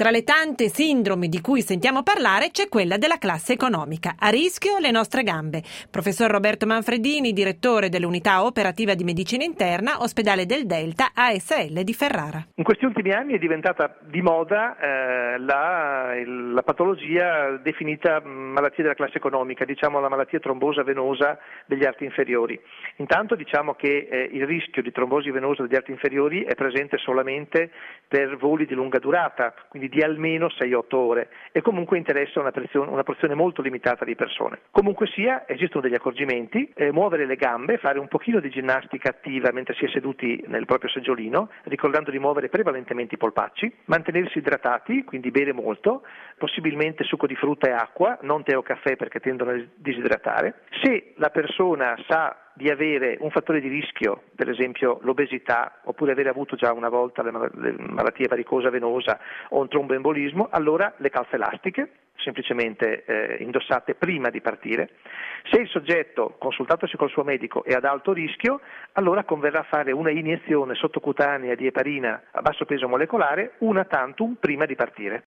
Tra le tante sindromi di cui sentiamo parlare c'è quella della classe economica. A rischio le nostre gambe. Professor Roberto Manfredini, direttore dell'unità operativa di medicina interna, ospedale del Delta, ASL di Ferrara. In questi ultimi anni è diventata di moda la patologia definita malattia della classe economica, diciamo la malattia trombosa venosa degli arti inferiori. Intanto diciamo che il rischio di trombosi venosa degli arti inferiori è presente solamente per voli di lunga durata, quindi di almeno 6-8 ore, e comunque interessa una porzione molto limitata di persone. Comunque sia, esistono degli accorgimenti: muovere le gambe, fare un pochino di ginnastica attiva mentre si è seduti nel proprio seggiolino, ricordando di muovere prevalentemente i polpacci, mantenersi idratati, quindi bere molto, possibilmente succo di frutta e acqua, non tè o caffè perché tendono a disidratare. Se la persona sa di avere un fattore di rischio, per esempio l'obesità, oppure avere avuto già una volta la malattia varicosa venosa o un tromboembolismo, allora le calze elastiche, semplicemente indossate prima di partire. Se il soggetto, consultatosi col suo medico, è ad alto rischio, allora converrà fare una iniezione sottocutanea di eparina a basso peso molecolare, una tantum, prima di partire.